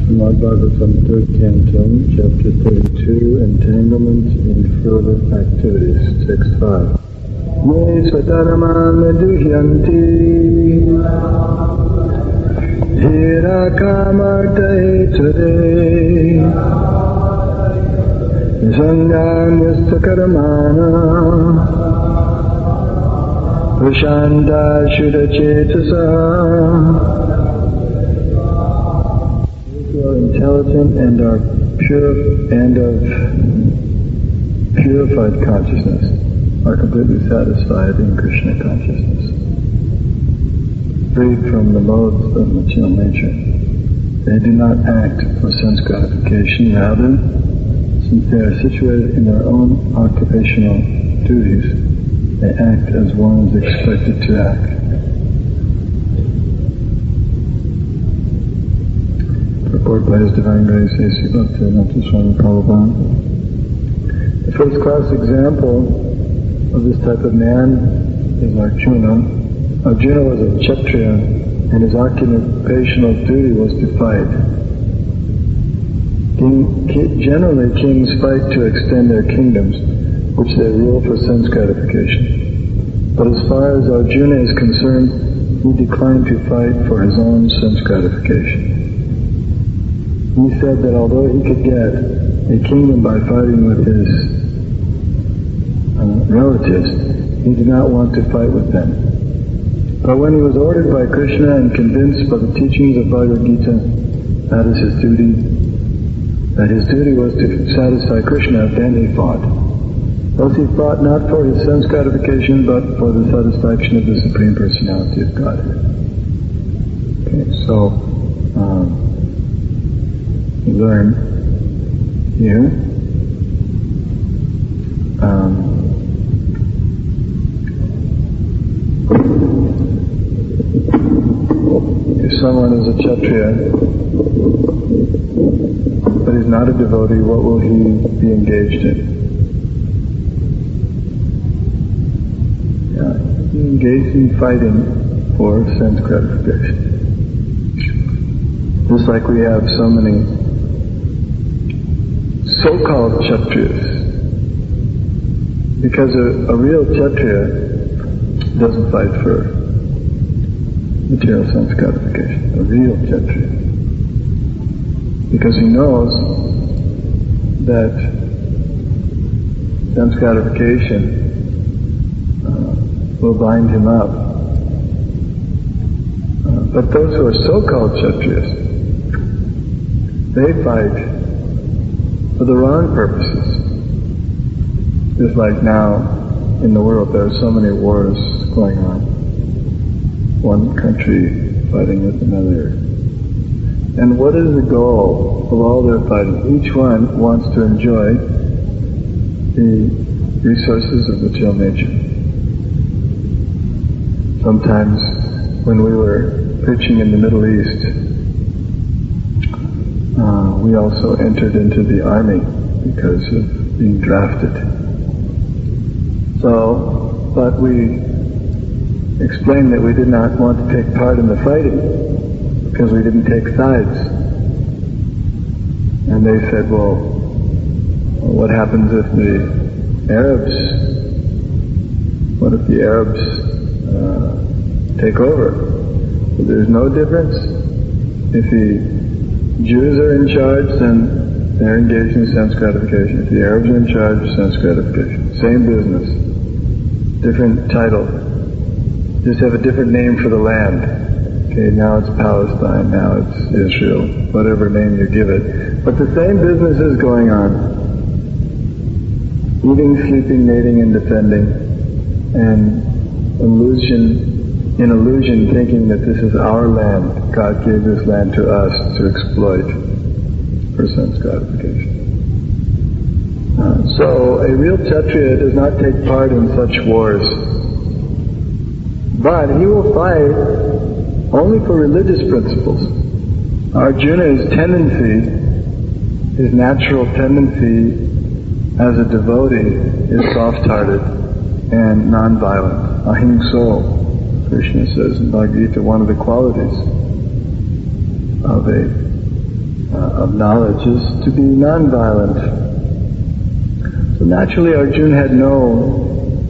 Srimad Bhagavatam, 3rd Canto, Chapter 32, Entanglement in Further Activities, Text 5. Ye svataraman duhyanti hira kamarta eture sanganyasta karamana Vishanda Shuddha Cetasa. Those who are intelligent and are pure and of purified consciousness are completely satisfied in Krishna consciousness, freed from the modes of material nature. They do not act for sense gratification, rather, since they are situated in their own occupational duties, they act as one is expected to act. Purport by His Divine Grace, A.C. Bhaktivedanta Swami Prabhupada. The first class example of this type of man is Arjuna. Arjuna was a Kshatriya, and his occupational duty was to fight. Generally, kings fight to extend their kingdoms, which they rule for sense gratification. But as far as Arjuna is concerned, he declined to fight for his own sense gratification. He said that although he could get a kingdom by fighting with his relatives, he did not want to fight with them. But when he was ordered by Krishna and convinced by the teachings of Bhagavad Gita that his duty was to satisfy Krishna, then he fought. Thus he fought not for his sense gratification, but for the satisfaction of the Supreme Personality of Godhead. Okay, so we learn here if someone is a Kshatriya, but he's not a devotee, what will he be engaged in? Engaged in fighting for sense gratification. Just like we have so many so-called Kshatriyas. Because a real Kshatriya doesn't fight for material sense gratification. A real Kshatriya. Because he knows that sense gratification will bind him up. But those who are so-called Kshatriyas, they fight for the wrong purposes. Just like now in the world there are so many wars going on. One country fighting with another. And what is the goal of all their fighting? Each one wants to enjoy the resources of material nature. Sometimes when we were preaching in the Middle East, we also entered into the army because of being drafted. But we explained that we did not want to take part in the fighting because we didn't take sides. And they said, well, what happens if the Arabs take over? So there's no difference. If the Jews are in charge, then they're engaged in sense gratification. If the Arabs are in charge, sense gratification. Same business. Different title. Just have a different name for the land. Okay, now it's Palestine, now it's Israel, whatever name you give it. But the same business is going on. Eating, sleeping, mating, and defending. And in illusion thinking that this is our land. God gave this land to us to exploit for sense gratification. So a real Kshatriya does not take part in such wars. But he will fight only for religious principles. Arjuna's tendency, his natural tendency as a devotee is soft-hearted and non-violent. Ahimso, Krishna says in Bhagavad Gita, one of the qualities of a of knowledge is to be non-violent. So naturally Arjuna had no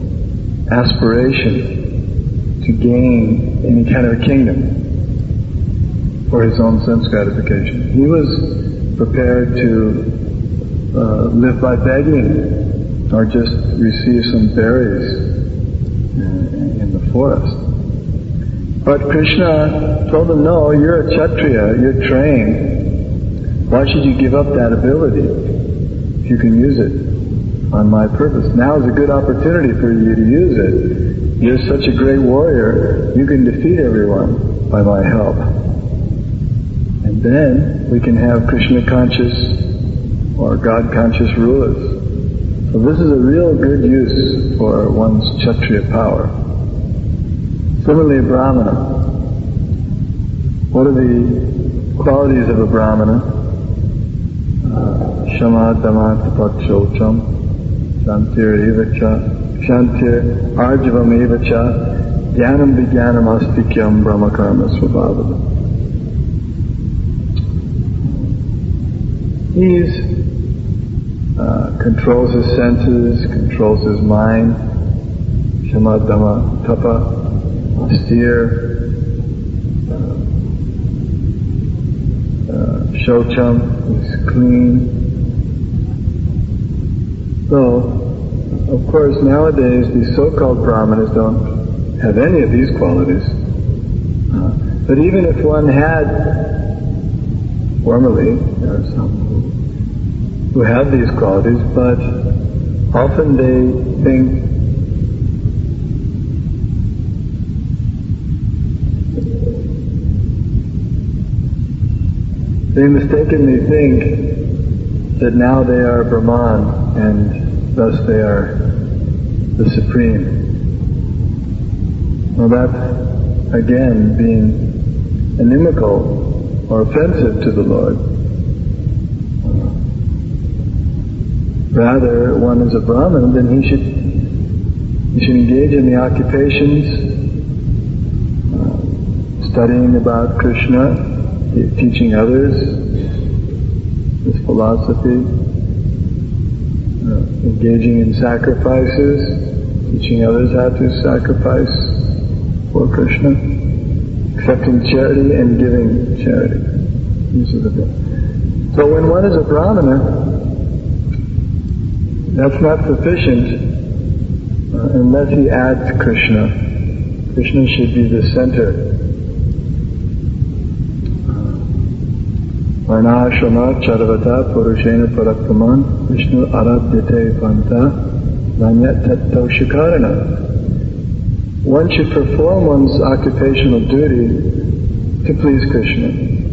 aspiration to gain any kind of a kingdom for his own sense gratification. He was prepared to live by begging or just receive some berries in the forest. But Krishna told him, no, you're a Kshatriya, you're trained. Why should you give up that ability if you can use it on my purpose? Now is a good opportunity for you to use it. You're such a great warrior, you can defeat everyone by my help. And then we can have Krishna conscious or God conscious rulers. So this is a real good use for one's Kshatriya power. Similarly, a Brahmana. What are the qualities of a Brahmana? Shama, Dhamma, Tapat, Shocham, Shantir, Evacha, Shantir, Arjavam, Evacha, Dhyanam, Vijnanam, Astikyam, Brahma Karma, Svabhavada. He controls his senses, controls his mind. Shama, Dhamma, Tapa, austere, Shocham, is clean. So, of course, nowadays these so-called Brahmanas don't have any of these qualities. But even if one had, formerly, there are some who have these qualities, but often they think they mistakenly think that now they are Brahman and thus they are the Supreme. Well, that's again being inimical or offensive to the Lord. Rather, one is a Brahman, then he should engage in the occupations, studying about Krishna, teaching others his philosophy, engaging in sacrifices, teaching others how to sacrifice for Krishna, accepting charity and giving charity. These are the things. So when one is a Brahmana, that's not sufficient unless he adds Krishna. Krishna should be the center. Varnashrama Charavata Purushena Paraktaman Vishnu Aradhyate Panta Vanyat Tattva Shikarana. One should perform one's occupational duty to please Krishna.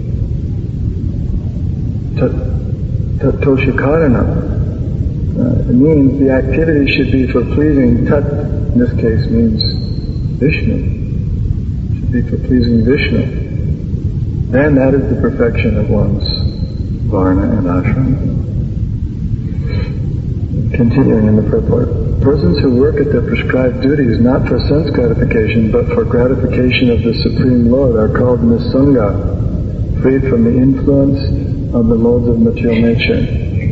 Tattva Shikarana. It means the activity should be for pleasing Tat, in this case means Vishnu. It should be for pleasing Vishnu. Then that is the perfection of one's Varna and Ashram. Continuing in the purport. Persons who work at their prescribed duties not for sense gratification but for gratification of the Supreme Lord are called Nisanga, freed from the influence of the loads of material nature.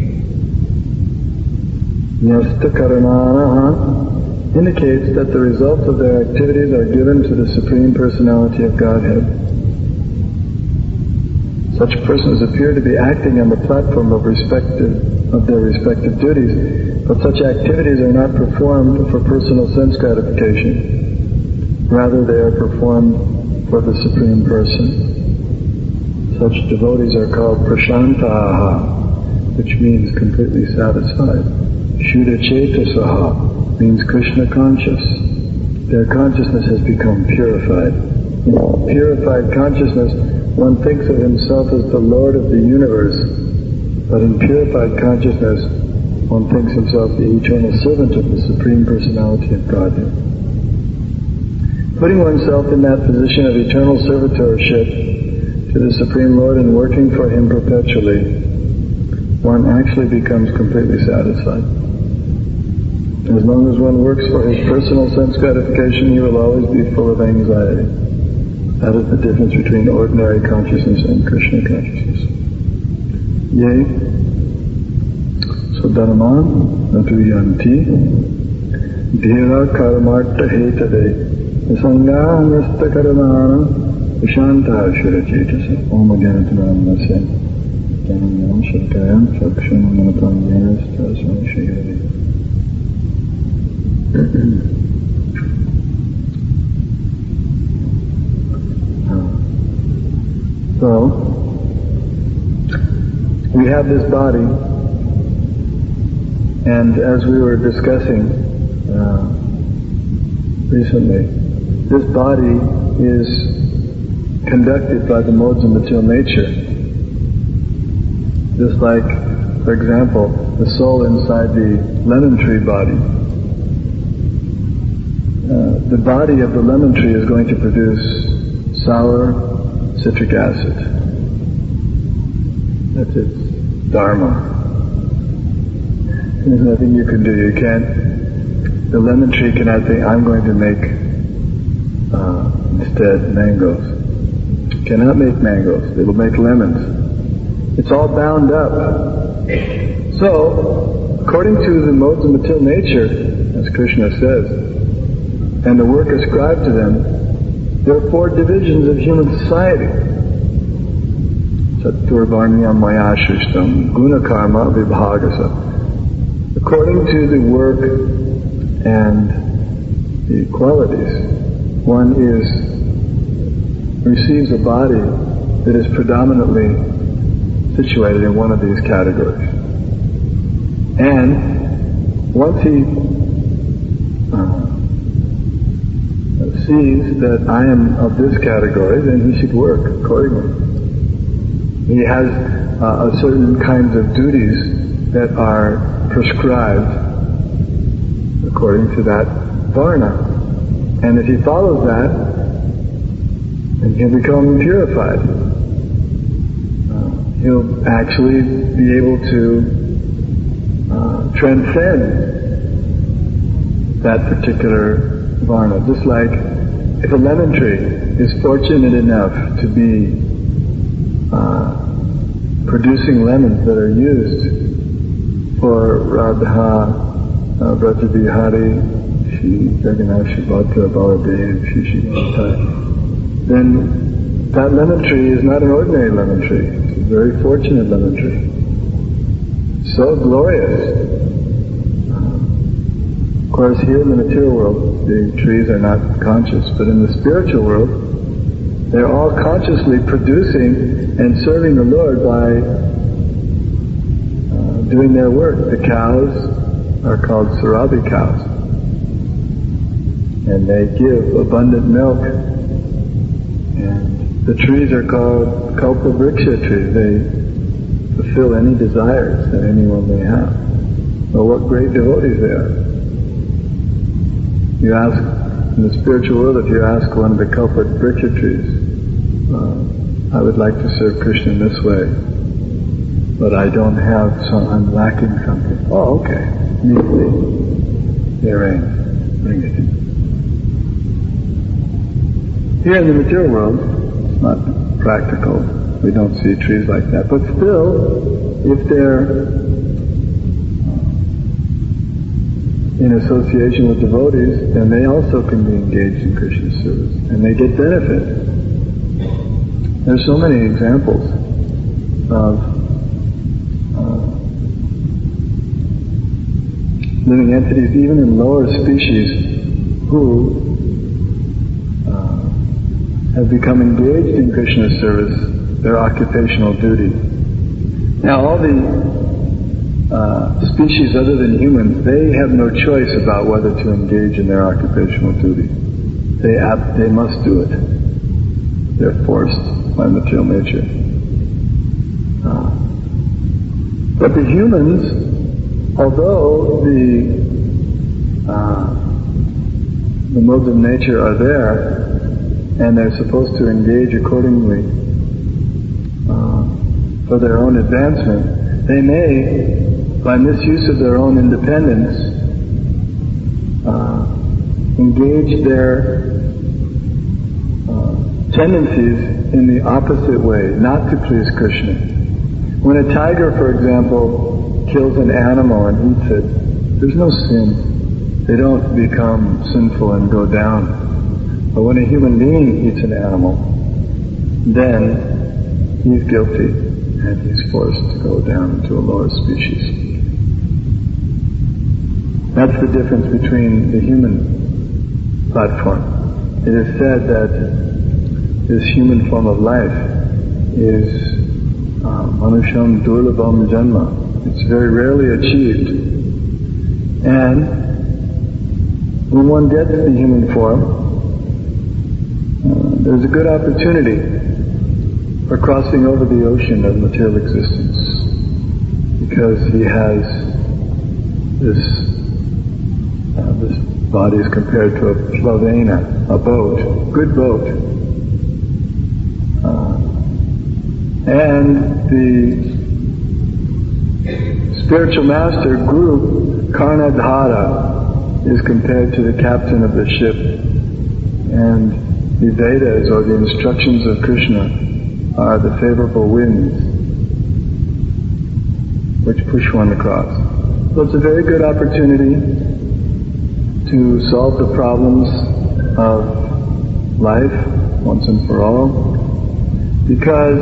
Nyasta Karananaha indicates that the results of their activities are given to the Supreme Personality of Godhead. Such persons appear to be acting on the platform of their respective duties, but such activities are not performed for personal sense gratification. Rather, they are performed for the Supreme Person. Such devotees are called Prashantaha, which means completely satisfied. Shuddha Chetasaha means Krishna conscious. Their consciousness has become purified. In purified consciousness, one thinks of himself as the Lord of the universe, but in purified consciousness, one thinks himself the eternal servant of the Supreme Personality of Godhead. Putting oneself in that position of eternal servitorship to the Supreme Lord and working for Him perpetually, one actually becomes completely satisfied. As long as one works for his personal sense gratification, he will always be full of anxiety. That is the difference between ordinary consciousness and Krishna consciousness. Ye Swadharman Natuyanti Dhira Karmarta Hetade Sangha Nasta Karamana Vishanta Shurachitasa Om Agyanatanamasya Gyanam Shakayam Chaksham Manapranyanas Tasman Shigari. So, we have this body, and as we were discussing recently, this body is conducted by the modes of material nature. Just like, for example, the soul inside the lemon tree body. The body of the lemon tree is going to produce sour citric acid. That's its dharma. There's nothing you can do. You can't, the lemon tree cannot think, I'm going to make instead mangoes. Cannot make mangoes. It will make lemons. It's all bound up. So, according to the modes of material nature, as Krishna says, and the work ascribed to them, there are 4 divisions of human society. Saturvarnyam maya shishtam guna karma vibhagasa. According to the work and the qualities, one receives a body that is predominantly situated in one of these categories. And once he sees that I am of this category, then he should work accordingly. He has certain kinds of duties that are prescribed according to that varna. And if he follows that, then he'll become purified. He'll actually be able to transcend that particular varna. Just like if a lemon tree is fortunate enough to be producing lemons that are used for Radha, Vrata Vihari, Shri Jagannath, Subhadra, Baladev, Shishimata, then that lemon tree is not an ordinary lemon tree. It's a very fortunate lemon tree. So glorious. Of course, here in the material world, the trees are not conscious, but in the spiritual world, they're all consciously producing and serving the Lord by doing their work. The cows are called Surabhi cows, and they give abundant milk. And the trees are called Kalpavriksha trees. They fulfill any desires that anyone may have. Well, what great devotees they are. You ask, in the spiritual world, if you ask one of the Kalpavriksha trees, I would like to serve Krishna in this way, but I don't have, so I'm lacking something. Oh, okay. Immediately, they arrange. Bring it in. Here in the material world, it's not practical. We don't see trees like that. But still, if they're in association with devotees, then they also can be engaged in Krishna's service, and they get benefit. There's so many examples of living entities, even in lower species, who have become engaged in Krishna's service, their occupational duty. Now, all the species other than humans, they have no choice about whether to engage in their occupational duty. They must do it. They're forced by material nature. But the humans, although the modes of nature are there, and they're supposed to engage accordingly for their own advancement, they may, by misuse of their own independence, engage their tendencies in the opposite way, not to please Krishna. When a tiger, for example, kills an animal and eats it, there's no sin. They don't become sinful and go down. But when a human being eats an animal, then he's guilty and he's forced to go down to a lower species. That's the difference between the human platform. It is said that this human form of life is Manusham Durlabham Janma. It's very rarely achieved. And when one gets the human form, there's a good opportunity for crossing over the ocean of material existence, because he has this body is compared to a plavena, a boat, good boat. And the spiritual master, Guru Karnadhara, is compared to the captain of the ship. And the Vedas, or the instructions of Krishna, are the favorable winds which push one across. So it's a very good opportunity to solve the problems of life once and for all, because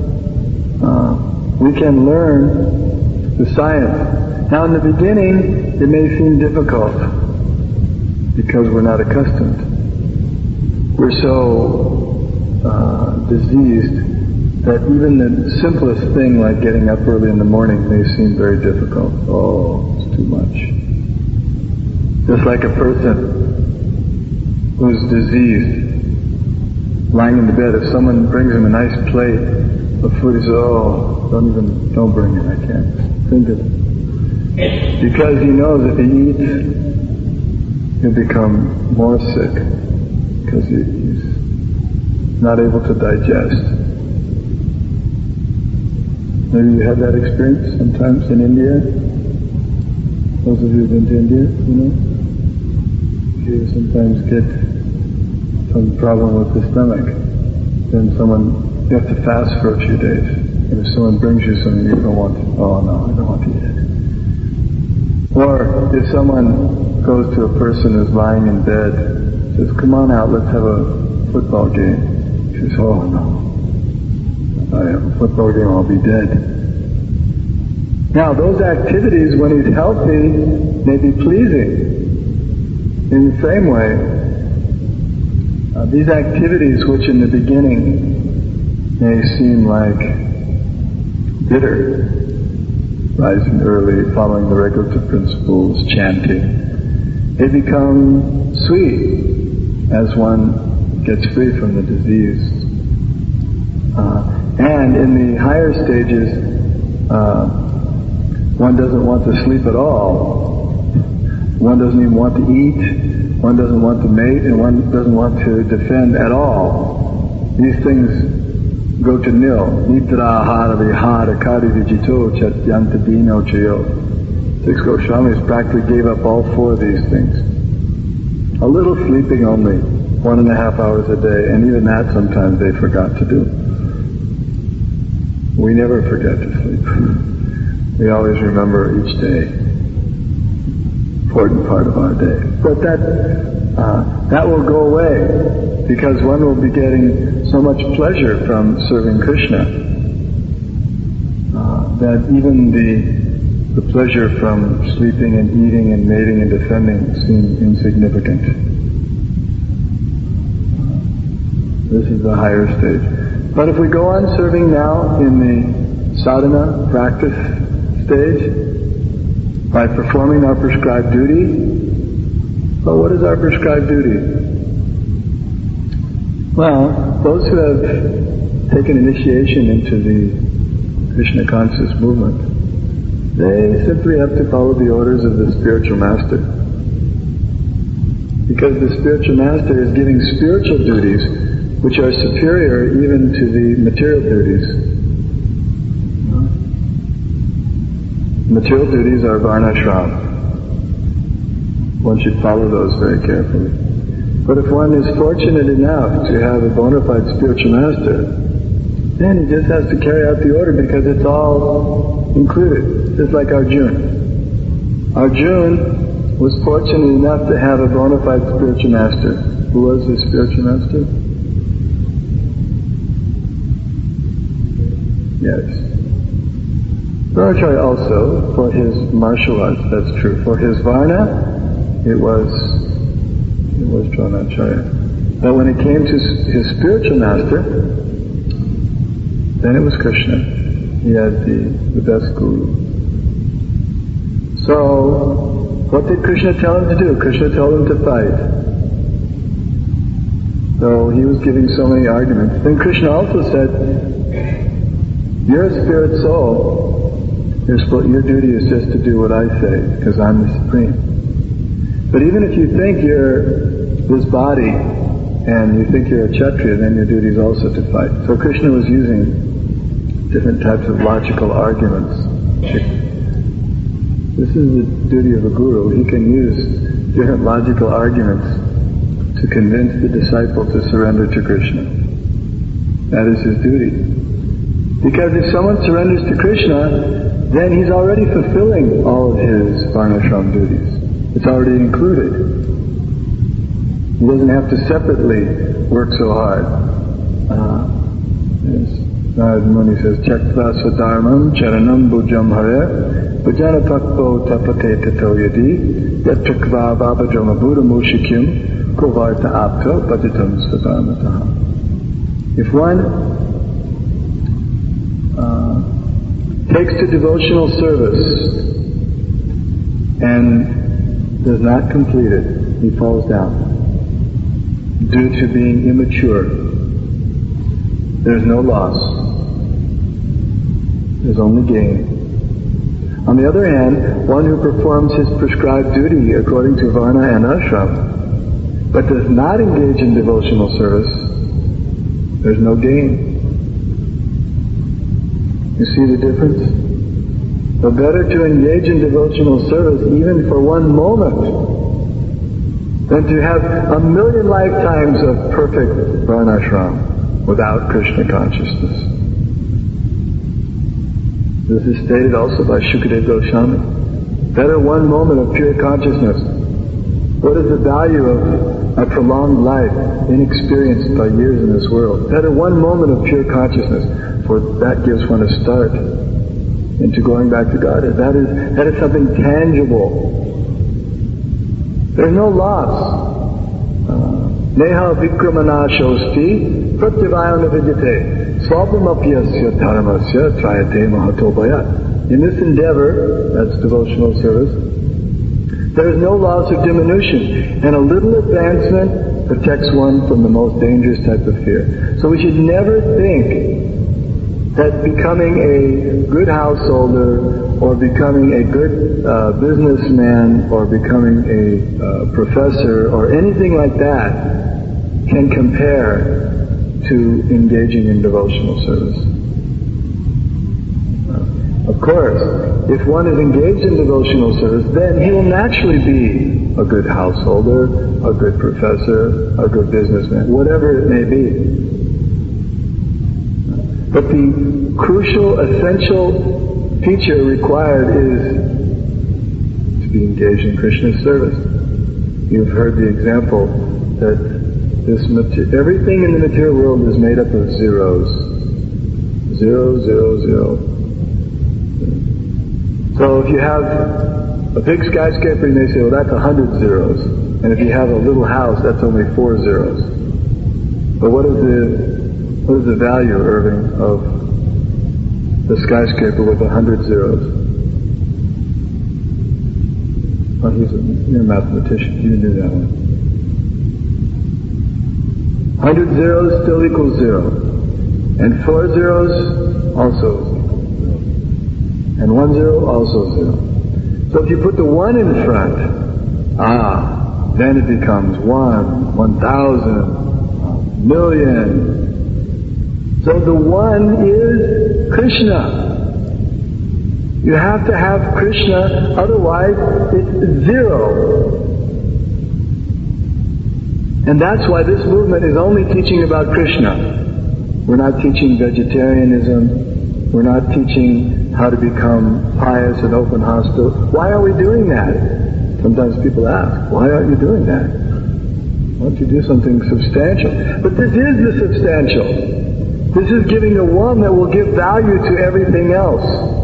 we can learn the science. Now in the beginning, it may seem difficult because we're not accustomed. We're so diseased that even the simplest thing like getting up early in the morning may seem very difficult. Oh, it's too much. Just like a person who's diseased, lying in the bed, if someone brings him a nice plate of food, he says, oh, don't bring it, I can't think of it. Because he knows if he eats, he'll become more sick, because he's not able to digest. Maybe you had that experience sometimes in India? Those of you who've been to India, you know? You sometimes get some problem with the stomach. Then you have to fast for a few days. And if someone brings you something you don't want, oh no, I don't want to eat it. Or if someone goes to a person who's lying in bed, says, come on out, let's have a football game. He says, oh no, if I have a football game, I'll be dead. Now those activities, when he's healthy, may be pleasing. In the same way, these activities which in the beginning may seem like bitter, rising early, following the regulative principles, chanting, they become sweet as one gets free from the disease. And in the higher stages, one doesn't want to sleep at all. One doesn't even want to eat, one doesn't want to mate, and one doesn't want to defend at all. These things go to nil. Nidra, hara, vihara, kari, vijito, chatyanta, dino, chayo. Six Goswamis practically gave up all four of these things. A little sleeping only, 1.5 hours a day, and even that sometimes they forgot to do. We never forget to sleep. We always remember each day. Important part of our day. But that will go away, because one will be getting so much pleasure from serving Krishna that even the pleasure from sleeping and eating and mating and defending seem insignificant. This is the higher stage. But if we go on serving now in the sadhana practice stage, by performing our prescribed duty, well, what is our prescribed duty? Well, those who have taken initiation into the Krishna conscious movement, they simply have to follow the orders of the spiritual master. Because the spiritual master is giving spiritual duties which are superior even to the material duties. Material duties are varnashram. One should follow those very carefully. But if one is fortunate enough to have a bona fide spiritual master, then he just has to carry out the order because it's all included. Just like Arjuna. Arjuna was fortunate enough to have a bona fide spiritual master. Who was his spiritual master? Yes. Dronacharya also, for his martial arts, that's true. For his Varna, it was Dronacharya. But when it came to his spiritual master, then it was Krishna. He had the best guru. So, what did Krishna tell him to do? Krishna told him to fight. So he was giving so many arguments. Then Krishna also said, you're a spirit soul. Your duty is just to do what I say, because I'm the Supreme. But even if you think you're this body, and you think you're a Kshatriya, then your duty is also to fight. So Krishna was using different types of logical arguments. This is the duty of a guru. He can use different logical arguments to convince the disciple to surrender to Krishna. That is his duty. Because if someone surrenders to Krishna, then he's already fulfilling all of his varnashram duties. It's already included. He doesn't have to separately work so hard. Narad Muni says, Chaktva swadharmam charanam bhujam hare bhujana takpo tapate tato yadi yatrakva vabhajama buddha mushikyam kovarta apto bhajatam swadharmataha. If one takes to devotional service and does not complete it, he falls down due to being immature. There's no loss. There's only gain. On the other hand, one who performs his prescribed duty according to Varna and Ashram, but does not engage in devotional service, there's no gain. You see the difference? So better to engage in devotional service even for one moment than to have a million lifetimes of perfect varnashram without Krishna consciousness. This is stated also by Shukadeva Goswami. Better one moment of pure consciousness. What is the value of a prolonged life, inexperienced by years in this world? Better one moment of pure consciousness, for that gives one a start into going back to God. That is something tangible. There's no loss. Neha vikramana shosti pratyavayana vidyate swabhamapyasya dharmasya trayate mahatobhaya. In this endeavor, that's devotional service, there is no loss or diminution, and a little advancement protects one from the most dangerous type of fear. So we should never think that becoming a good householder or becoming a good businessman or becoming a professor or anything like that can compare to engaging in devotional service. Of course, if one is engaged in devotional service, then he will naturally be a good householder, a good professor, a good businessman, whatever it may be. But the crucial, essential feature required is to be engaged in Krishna's service. You've heard the example that everything in the material world is made up of zeros. 0, 0, 0. So if you have a big skyscraper, you may say, well, that's 100 zeros. And if you have a little house, that's only 4 zeros. But what is the value, Irving, of the skyscraper with 100 zeros? Well, you're a mathematician. You knew that one. 100 zeros still equals 0. And 4 zeros also 0. And 1 0 also 0. So if you put the 1 in front, then it becomes 1, 1,000, million. So the 1 is Krishna. You have to have Krishna, otherwise it's 0. And that's why this movement is only teaching about Krishna. We're not teaching vegetarianism. We're not teaching how to become pious and open hospitals. Why are we doing that? Sometimes people ask, why aren't you doing that? Why don't you do something substantial? But this is the substantial. This is giving the one that will give value to everything else.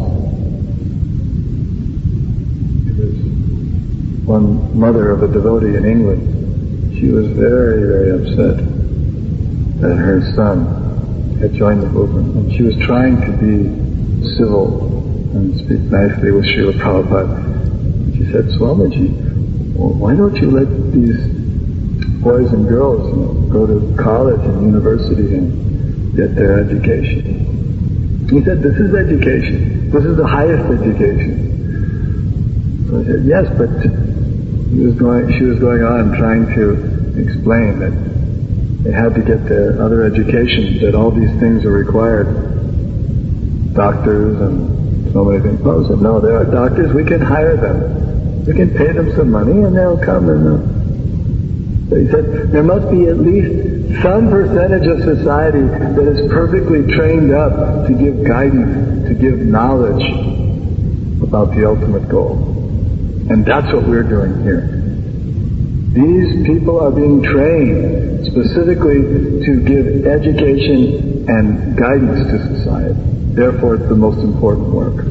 There's one mother of a devotee in England. She was very, very upset that her son had joined the movement, and she was trying to be civil and speak nicely with Srila Prabhupada. And she said, Swamiji, well, why don't you let these boys and girls go to college and university and get their education? He said, this is education. This is the highest education. So I said, yes, but she was going on trying to explain that they had to get their other education, that all these things are required. Doctors and so many things. I said, no, there are doctors, we can hire them. We can pay them some money and they'll come and so he said, there must be at least some percentage of society that is perfectly trained up to give guidance, to give knowledge about the ultimate goal. And that's what we're doing here. These people are being trained specifically to give education and guidance to society. Therefore, it's the most important work.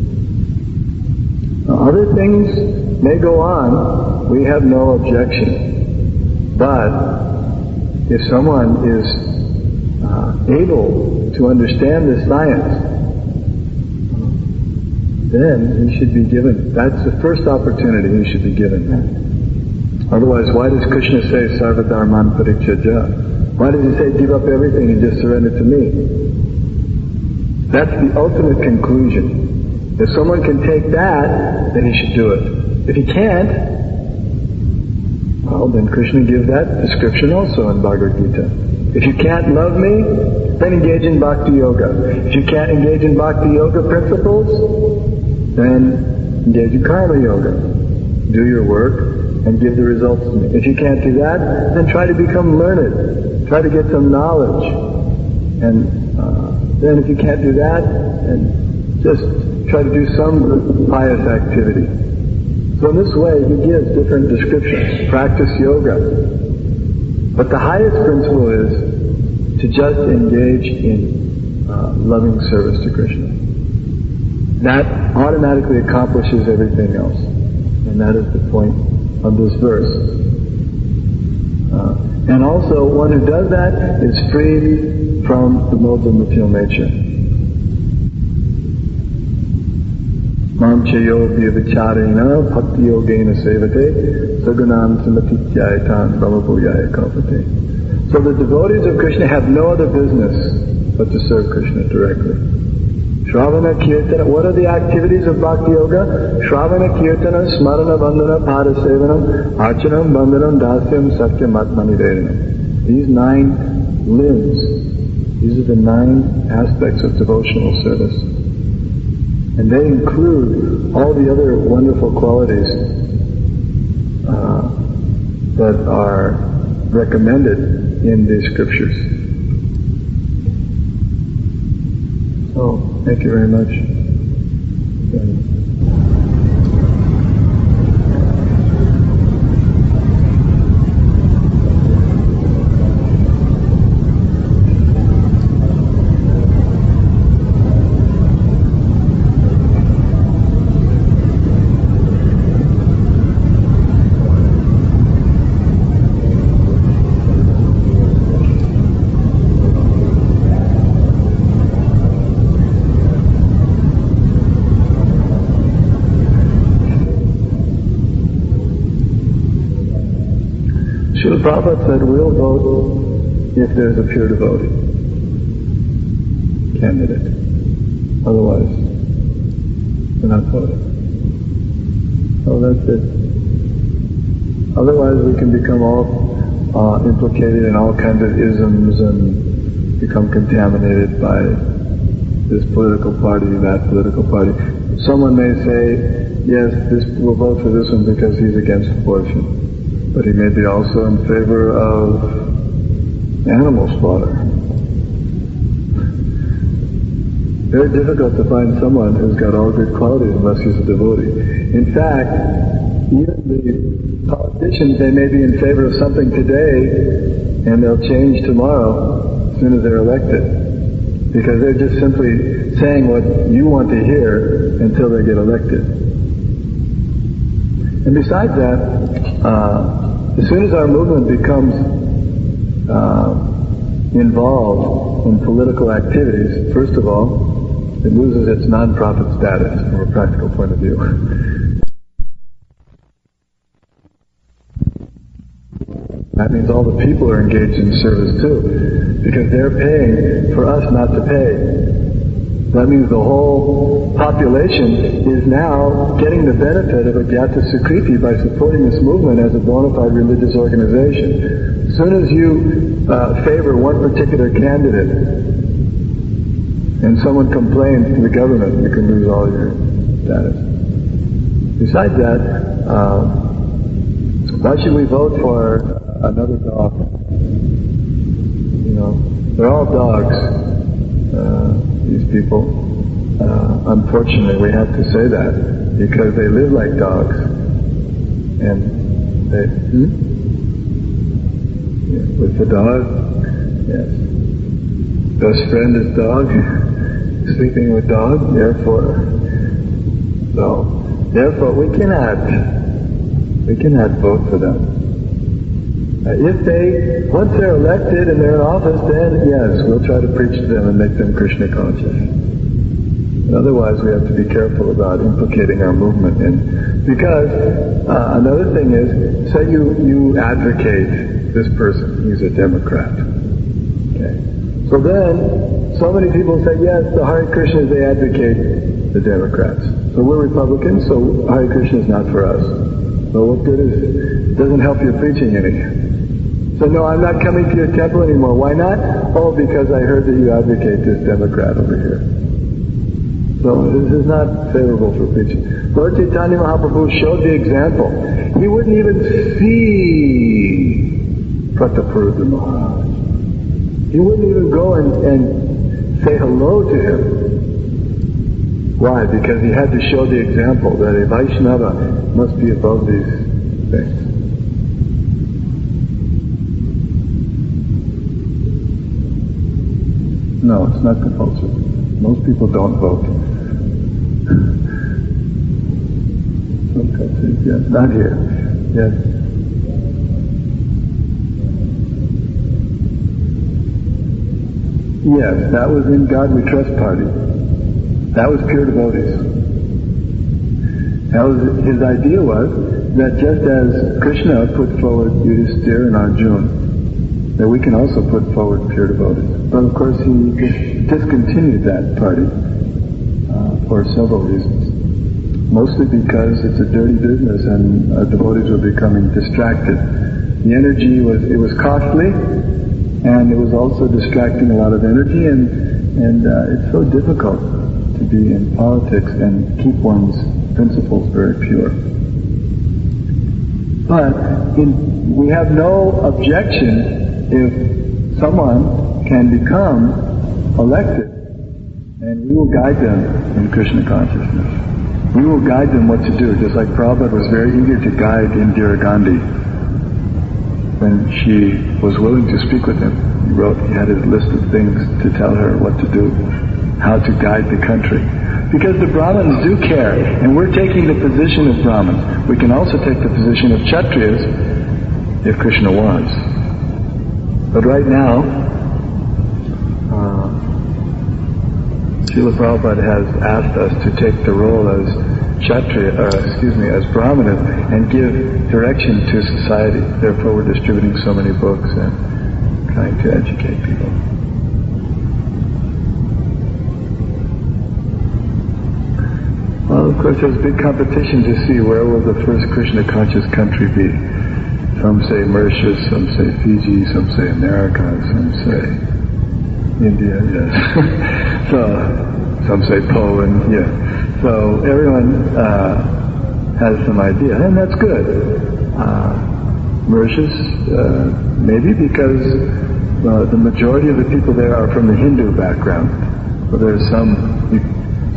Now, other things may go on. We have no objection. But if someone is able to understand the science, then he should be given. That's the first opportunity he should be given that. Otherwise, why does Krishna say, Sarva Dharman Parityajya? Why does he say, give up everything and just surrender to me? That's the ultimate conclusion. If someone can take that, then he should do it. If he can't, well, then Krishna gives that description also in Bhagavad Gita. If you can't love me, then engage in Bhakti Yoga. If you can't engage in Bhakti Yoga principles, then engage in Karma Yoga. Do your work and give the results to me. If you can't do that, then try to become learned. Try to get some knowledge. And then if you can't do that, then just try to do some pious activity. So in this way, he gives different descriptions. Practice yoga. But the highest principle is to just engage in loving service to Krishna. That automatically accomplishes everything else. And that is the point of this verse. And also, one who does that is freed from the modes of material nature. Mam chayo vyavicharena bhakti yogena sevate sagunam samatityayitan brahmabhuyaya kalpate. So the devotees of Krishna have no other business but to serve Krishna directly. Shravana Kirtana, what are the activities of Bhakti Yoga? Shravana Kirtana, Smarana Bandhana, Padasevanam, Archanam, Bandhanam, Dasyam, Satyam, Atmanivedanam. These 9 limbs, these are the 9 aspects of devotional service. And they include all the other wonderful qualities that are recommended in the scriptures. So, thank you very much. Prabhupada said, we'll vote if there's a pure devotee candidate. Otherwise, we're not voting. So that's it. Otherwise, we can become all implicated in all kinds of isms and become contaminated by this political party, that political party. Someone may say, yes, we'll vote for this one because he's against abortion. But he may be also in favor of animal slaughter. Very difficult to find someone who's got all good qualities unless he's a devotee. In fact, even the politicians, they may be in favor of something today and they'll change tomorrow as soon as they're elected. Because they're just simply saying what you want to hear until they get elected. And besides that, as soon as our movement becomes involved in political activities, first of all, it loses its non-profit status from a practical point of view. That means all the people are engaged in service too, because they're paying for us not to pay. That means the whole population is now getting the benefit of Agyata Sukriti by supporting this movement as a bona fide religious organization. As soon as you favor one particular candidate and someone complains to the government, you can lose all your status. Besides that, why should we vote for another dog? You know, they're all dogs, these people. Unfortunately, we have to say that because they live like dogs, and they with the dog, yes. Best friend is dog, sleeping with dog. Therefore we cannot vote for them. If they, once they're elected and they're in office, then yes, we'll try to preach to them and make them Krishna conscious. Otherwise, we have to be careful about implicating our movement in. Because another thing is, say you advocate this person, he's a Democrat. Okay. So then, so many people say, yes, the Hare Krishnas, they advocate the Democrats. So we're Republicans, so Hare Krishna is not for us. So what good is it? Doesn't help your preaching any. So no, I'm not coming to your temple anymore. Why not? Oh, because I heard that you advocate this Democrat over here. So this is not favorable for preaching. Lord Chaitanya Mahaprabhu showed the example. He wouldn't even see Prataparudra Maharaj. He wouldn't even go and say hello to him. Why? Because he had to show the example that a Vaishnava must be above these things. No, it's not compulsory. Most people don't vote. Some countries, yes. Not here. Yes. Yes, that was in God We Trust Party. That was pure devotees. That was, his idea was that just as Krishna put forward Yudhisthira and Arjuna, that we can also put forward pure devotees. But of course he discontinued that party for several reasons. Mostly because it's a dirty business and devotees were becoming distracted. The energy was costly, and it was also distracting a lot of energy, and it's so difficult to be in politics and keep one's principles very pure. But we have no objection if someone can become elected, and we will guide them in Krishna consciousness. We will guide them what to do, just like Prabhupada was very eager to guide Indira Gandhi when she was willing to speak with him. He had his list of things to tell her what to do, how to guide the country. Because the Brahmins do care, and we're taking the position of Brahmins. We can also take the position of Kshatriyas if Krishna wants. But right now, Srila Prabhupada has asked us to take the role as as Brahmanas and give direction to society. Therefore we're distributing so many books and trying to educate people. Well, of course there's big competition to see where will the first Krishna conscious country be. Some say Mauritius, some say Fiji, some say America, some say India, yes. So, some say Poland, yeah. So everyone has some idea, and that's good. Mauritius, maybe because the majority of the people there are from the Hindu background. So there's some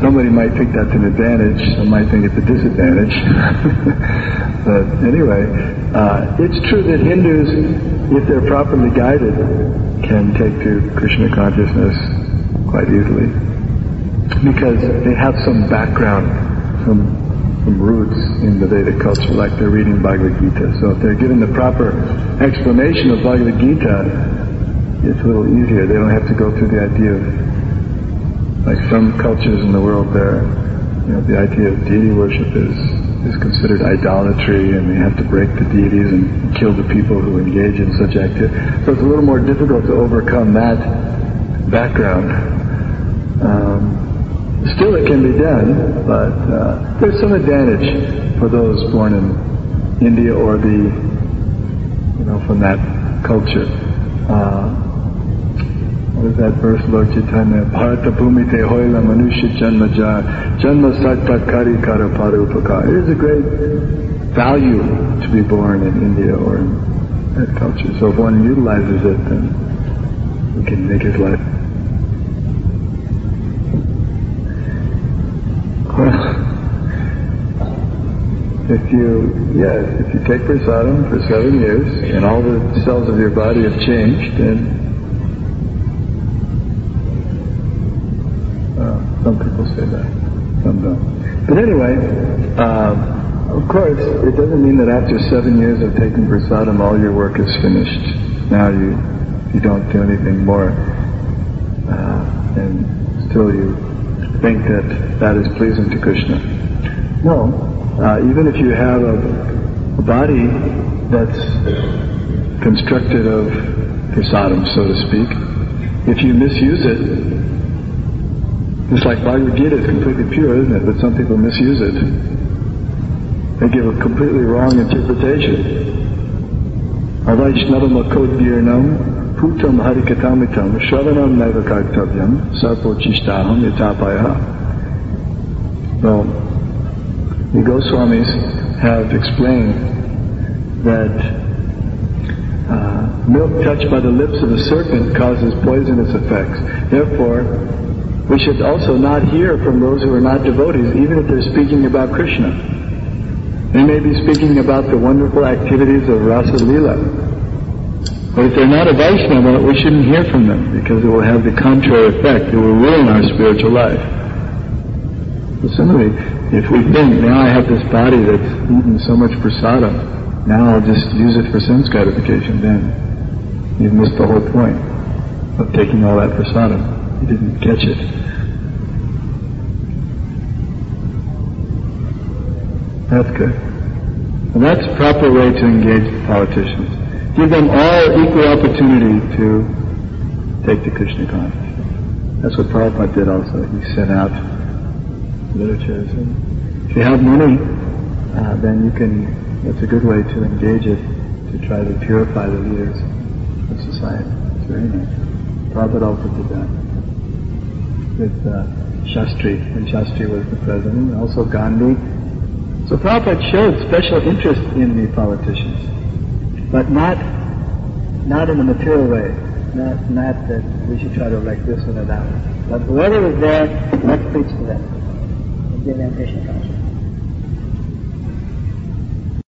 somebody might think that's an advantage, some might think it's a disadvantage. But anyway, it's true that Hindus, if they're properly guided, can take to Krishna consciousness quite easily. Because they have some background, some roots in the Vedic culture, like they're reading Bhagavad Gita. So if they're given the proper explanation of Bhagavad Gita, it's a little easier. They don't have to go through the idea of, like some cultures in the world there, the idea of deity worship is considered idolatry, and they have to break the deities and kill the people who engage in such activity. So it's a little more difficult to overcome that background. Still, it can be done, but there's some advantage for those born in India or from that culture. What is that verse, Lord Chaitanya? Bharata bhumite hoila manusya janma jar janma sakta kari kara parupakar. It is a great value to be born in India or in that culture. So if one utilizes it, then we can make his life. Well, if you take prasadam for 7 years and all the cells of your body have changed, then some people say that, some don't. But anyway, of course, it doesn't mean that after 7 years of taking prasadam, all your work is finished. Now you don't do anything more, and still you think that is pleasing to Krishna. No, even if you have a body that's constructed of prasadam, so to speak, if you misuse it, just like Bhagavad Gita is completely pure, isn't it? But some people misuse it. They give a completely wrong interpretation. Avaishnavam akodvirnam putam harikatamitam shravanam naiva kartavyam sarpochishtaham yatapaya. So, the Goswamis have explained that milk touched by the lips of a serpent causes poisonous effects. Therefore, we should also not hear from those who are not devotees, even if they're speaking about Krishna. They may be speaking about the wonderful activities of Rasa Leela. But if they're not a Vaishnava, we shouldn't hear from them, because it will have the contrary effect. It will ruin our spiritual life. So similarly, if we think, now I have this body that's eaten so much prasadam, now I'll just use it for sense gratification, then you've missed the whole point of taking all that prasadam. You didn't catch it. That's good. And that's the proper way to engage the politicians. Give them all equal opportunity to take the Krishna consciousness. That's what Prabhupada did also. He sent out literatures. And if you have money, then that's a good way to engage it, to try to purify the leaders of society. It's very nice. Prabhupada also did that with Shastri, when Shastri was the president, and also Gandhi. So Prabhupada showed special interest in the politicians, but not in a material way, not that we should try to elect this one or that one. But whoever was there, let's preach to them and give them Krishna consciousness.